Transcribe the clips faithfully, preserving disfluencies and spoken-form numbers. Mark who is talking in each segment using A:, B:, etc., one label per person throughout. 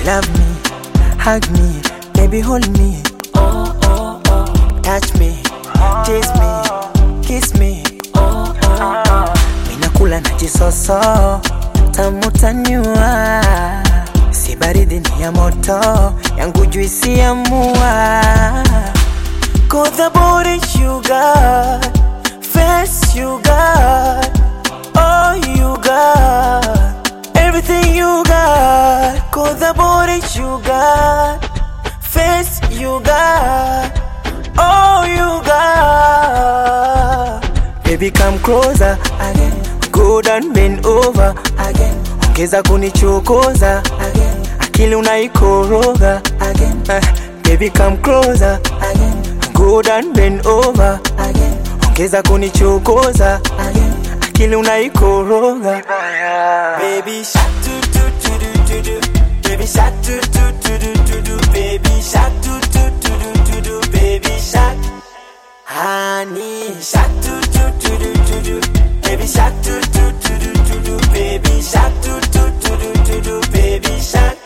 A: Love me, hug me, baby hold me. Oh, oh, oh. Touch me, taste me, kiss me. Oh, oh, oh. Minakula na jisoso, tamu taniua. Si baridi ni ya moto, yangu juisi ya mua. Got the body you got, face you got, all you got, everything you got. Got the body you got, face you got, all you got. Baby come closer again, go down bend over again. Ongeza kunichokoza again, akili unaikoroga again. uh, Baby come closer again, go down bend over again. Ongeza kunichokoza again, akili unaikoroga. Baby shark do do do do do do, baby shark do do do do do do, baby shark do do do do do do, baby shark. Honey shark do do do do do do, baby shark do do do do do do, baby shark do do do do do do, baby shark.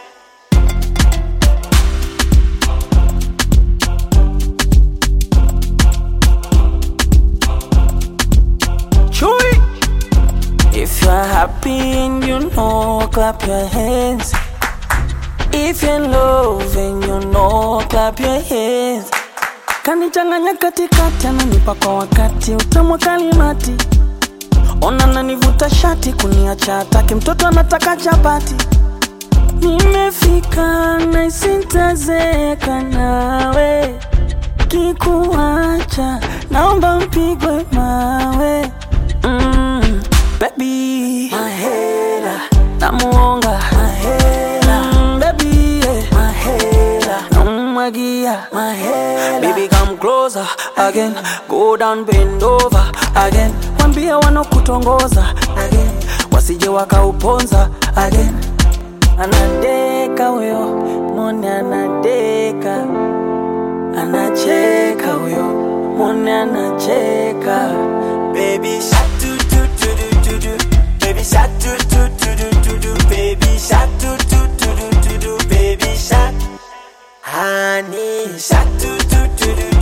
B: If you're happy and you know, clap your hands. If you're in love and you know, clap your hands. Kanichanganya katikati, ananipa kwa wakati, utamu kalimati. Ona nanivuta shati, kuniacha hataki, mtoto anataka chapati. Nimefika na isintazeka nawe, kikuacha naomba mpigwe mawe. mm. Baby, mahela, namuonga, mahela. mm, Baby, yeah. mahela, namwagia, mahela. Baby come closer again, go down bend over again. Wambia wanokutongoza again, wasije wakauponza again. Anadeka huyo, mone anadeka. Anacheka huyo, mone anacheka.
A: Baby shark do do do do do do, baby shark do do do do do do, baby shark do do do do do do, baby shark. Honey shark do do do do